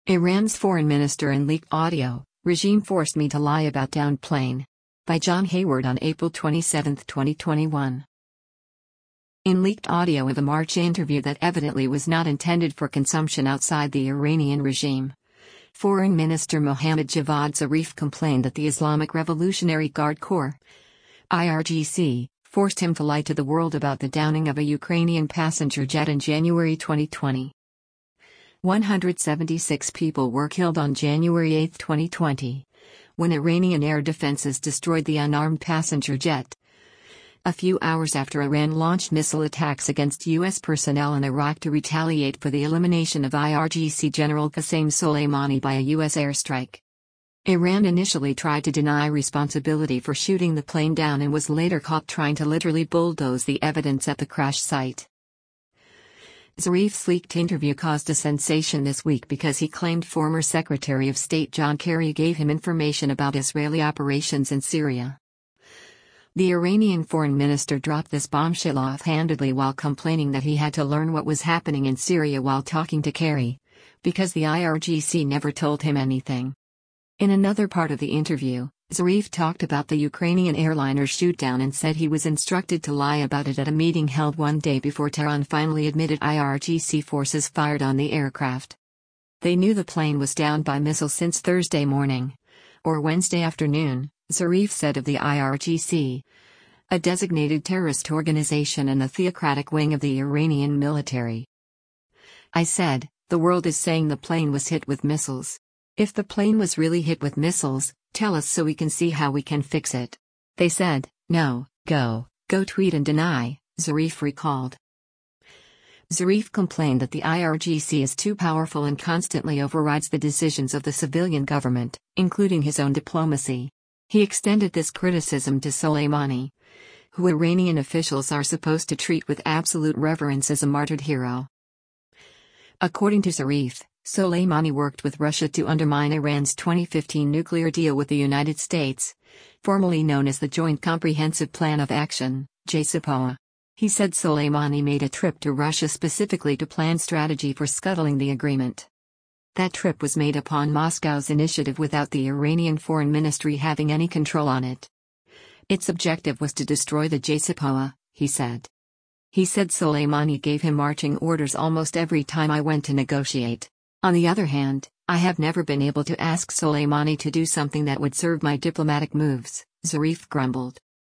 Iran's foreign minister in leaked audio, regime forced me to lie about downed plane. By John Hayward on April 27, 2021. In leaked audio of a March interview that evidently was not intended for consumption outside the Iranian regime, Foreign Minister Mohammad Javad Zarif complained that the Islamic Revolutionary Guard Corps, IRGC, forced him to lie to the world about the downing of a Ukrainian passenger jet in January 2020. 176 people were killed on January 8, 2020, when Iranian air defenses destroyed the unarmed passenger jet. A few hours after Iran launched missile attacks against U.S. personnel in Iraq to retaliate for the elimination of IRGC General Qasem Soleimani by a U.S. airstrike. Iran initially tried to deny responsibility for shooting the plane down and was later caught trying to literally bulldoze the evidence at the crash site. Zarif's leaked interview caused a sensation this week because he claimed former Secretary of State John Kerry gave him information about Israeli operations in Syria. The Iranian foreign minister dropped this bombshell offhandedly while complaining that he had to learn what was happening in Syria while talking to Kerry, because the IRGC never told him anything. In another part of the interview, Zarif talked about the Ukrainian airliner shootdown and said he was instructed to lie about it at a meeting held one day before Tehran finally admitted IRGC forces fired on the aircraft. They knew the plane was downed by missiles since Thursday morning, or Wednesday afternoon, Zarif said of the IRGC, a designated terrorist organization and the theocratic wing of the Iranian military. I said, the world is saying the plane was hit with missiles. If the plane was really hit with missiles, tell us so we can see how we can fix it. They said, no, go tweet and deny, Zarif recalled. Zarif complained that the IRGC is too powerful and constantly overrides the decisions of the civilian government, including his own diplomacy. He extended this criticism to Soleimani, who Iranian officials are supposed to treat with absolute reverence as a martyred hero. According to Zarif, Soleimani worked with Russia to undermine Iran's 2015 nuclear deal with the United States, formerly known as the Joint Comprehensive Plan of Action, JCPOA. He said Soleimani made a trip to Russia specifically to plan strategy for scuttling the agreement. That trip was made upon Moscow's initiative without the Iranian Foreign Ministry having any control on it. Its objective was to destroy the JCPOA, he said. He said Soleimani gave him marching orders almost every time I went to negotiate. On the other hand, I have never been able to ask Soleimani to do something that would serve my diplomatic moves, Zarif grumbled.